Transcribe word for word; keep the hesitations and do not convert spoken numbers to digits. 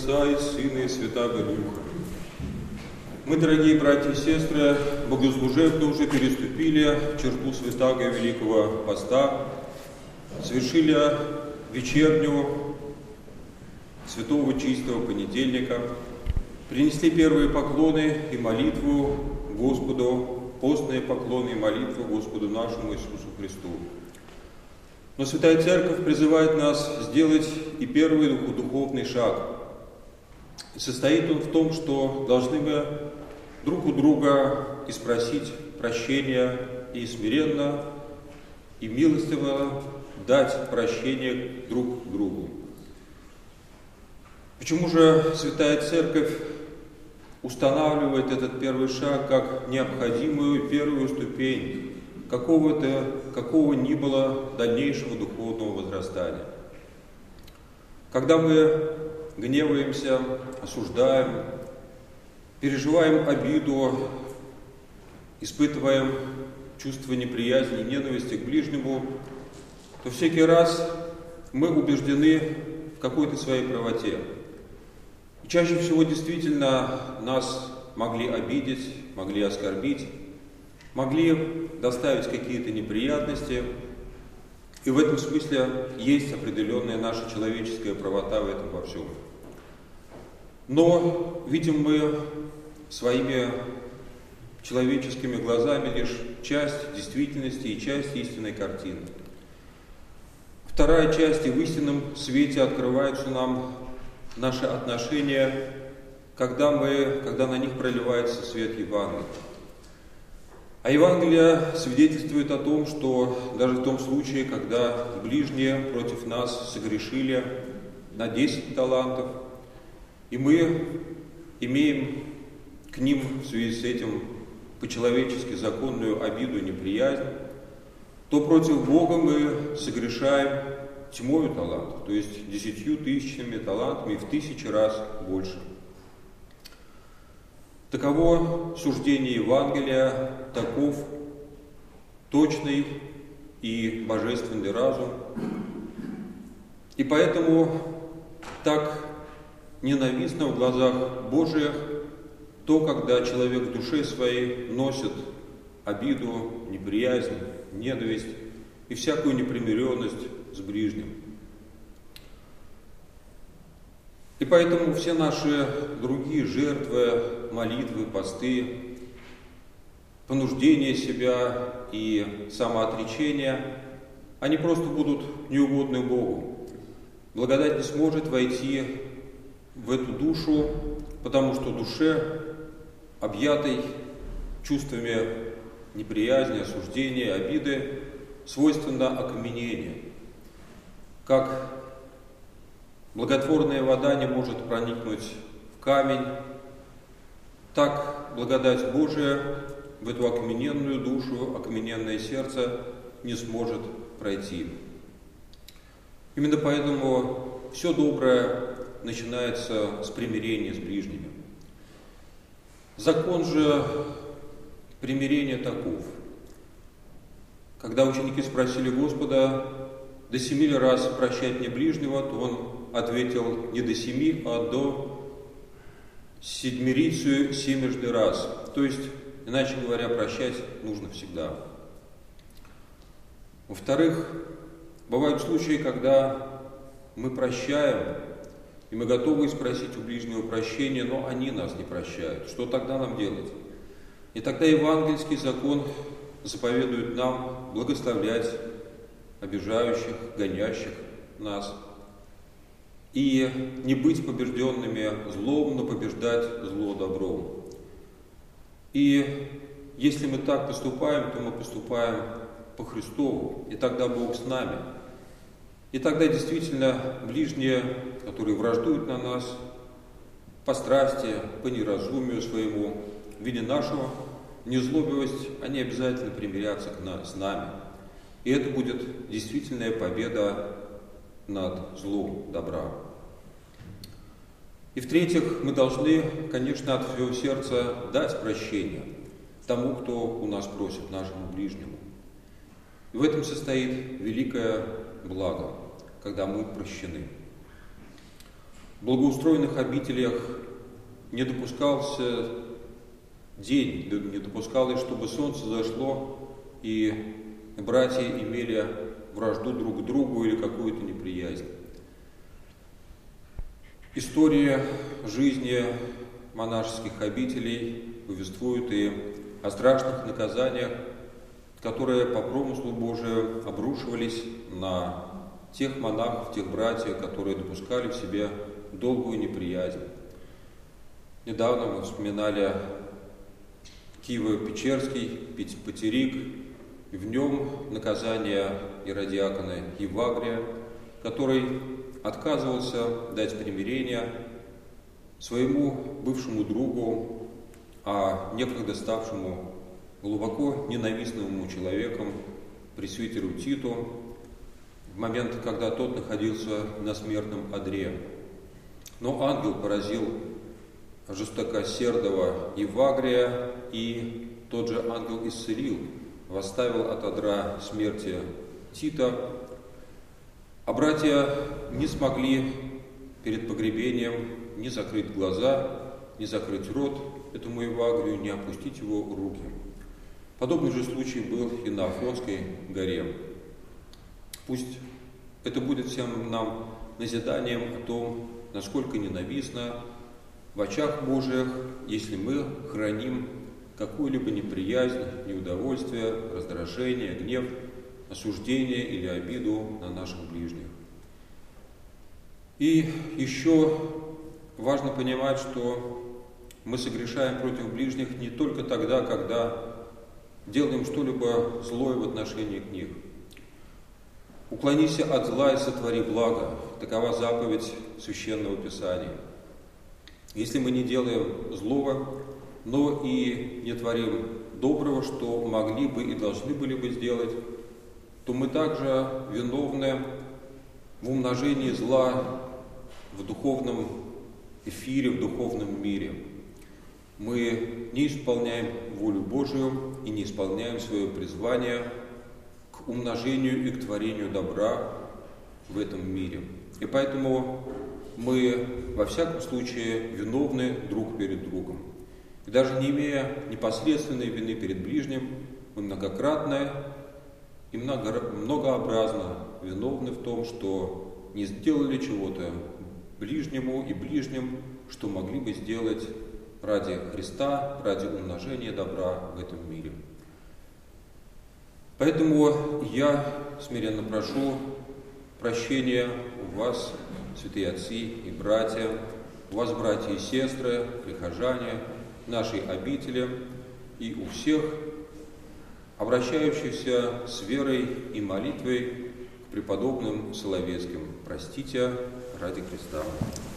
Отца и Сына и Святаго Духа. Мы, дорогие братья и сестры, богослужебно уже переступили черту Святаго Великого Поста, совершили вечерню Святого Чистого Понедельника, принесли первые поклоны и молитву Господу, постные поклоны и молитву Господу нашему Иисусу Христу. Но Святая Церковь призывает нас сделать и первый духовный шаг. И состоит он в том, что должны мы друг у друга и спросить прощения, и смиренно, и милостиво дать прощение друг другу. Почему же Святая Церковь устанавливает этот первый шаг как необходимую первую ступень какого-то, какого ни было дальнейшего духовного возрастания? Когда мы гневаемся, осуждаем, переживаем обиду, испытываем чувство неприязни и ненависти к ближнему, то всякий раз мы убеждены в какой-то своей правоте. И чаще всего действительно нас могли обидеть, могли оскорбить, могли доставить какие-то неприятности. И в этом смысле есть определенная наша человеческая правота в этом во всем. Но видим мы своими человеческими глазами лишь часть действительности и часть истинной картины. Вторая часть, и в истинном свете открываются нам наши отношения, когда, мы, когда на них проливается свет Евангелия. А Евангелие свидетельствует о том, что даже в том случае, когда ближние против нас согрешили на десять талантов, и мы имеем к ним в связи с этим по-человечески законную обиду и неприязнь, то против Бога мы согрешаем тьмою талантов, то есть десятью тысячами талантами, в тысячи раз больше. Таково суждение Евангелия, таков точный и божественный разум. И поэтому так ненавистно в глазах Божиих то, когда человек в душе своей носит обиду, неприязнь, ненависть и всякую непримиренность с ближним. И поэтому все наши другие жертвы, молитвы, посты, понуждение себя и самоотречение, они просто будут неугодны Богу. Благодать не сможет войти в эту душу, потому что душе, объятой чувствами неприязни, осуждения, обиды, свойственно окаменение. Как благотворная вода не может проникнуть в камень, так благодать Божия в эту окамененную душу, окамененное сердце не сможет пройти. Именно поэтому все доброе начинается с примирения с ближними. Закон же примирения таков. Когда ученики спросили Господа, до семи ли раз прощать мне ближнего, то Он ответил не до семи, а до седмерицию семежды раз. То есть, иначе говоря, прощать нужно всегда. Во-вторых, бывают случаи, когда мы прощаем, и мы готовы спросить у ближнего прощения, но они нас не прощают. Что тогда нам делать? И тогда евангельский закон заповедует нам благословлять обижающих, гонящих нас, и не быть побежденными злом, но побеждать зло добром. И если мы так поступаем, то мы поступаем по Христову, и тогда Бог с нами. И тогда действительно ближние, которые враждуют на нас по страсти, по неразумию своему, в виде нашего незлобивости, они обязательно примирятся к нам, с нами. И это будет действительная победа над злом добра. И в-третьих, мы должны, конечно, от всего сердца дать прощение тому, кто у нас просит, нашему ближнему. И в этом состоит великое благо, когда мы прощены. В благоустроенных обителях не допускался день, не допускалось, чтобы солнце зашло, и братья имели вражду друг к другу или какую-то неприязнь. История жизни монашеских обителей повествует и о страшных наказаниях, которые по промыслу Божию обрушивались на тех монахов, тех братьев, которые допускали в себе долгую неприязнь. Недавно мы вспоминали Киево-Печерский потерик, и в нем наказание иродиакона Евагрия, который отказывался дать примирение своему бывшему другу, а некогда ставшему глубоко ненавистному человеком, пресвитеру Титу, в момент, когда тот находился на смертном одре. Но ангел поразил жестокосердого Евагрия, и тот же ангел исцелил, восставил от одра смерти Тита. А братья не смогли перед погребением не закрыть глаза, не закрыть рот этому Евагрию, не опустить его руки. Подобный же случай был и на Афонской горе. Пусть это будет всем нам назиданием о том, насколько ненавистно в очах Божиих, если мы храним какую-либо неприязнь, неудовольствие, раздражение, гнев, осуждение или обиду на наших ближних. И еще важно понимать, что мы согрешаем против ближних не только тогда, когда делаем что-либо злое в отношении к них. «Уклонись от зла и сотвори благо» – такова заповедь Священного Писания. Если мы не делаем злого, но и не творим доброго, что могли бы и должны были бы сделать, то мы также виновны в умножении зла в духовном эфире, в духовном мире. Мы не исполняем волю Божию и не исполняем свое призвание к умножению и к творению добра в этом мире. И поэтому мы во всяком случае виновны друг перед другом. И даже не имея непосредственной вины перед ближним, мы многократно и много, многообразно виновны в том, что не сделали чего-то ближнему и ближним, что могли бы сделать ради Христа, ради умножения добра в этом мире. Поэтому я смиренно прошу прощения у вас, святые отцы и братья, у вас, братья и сестры, прихожане, нашей обители и у всех обращающихся с верой и молитвой к преподобным Соловецким. Простите ради Христа.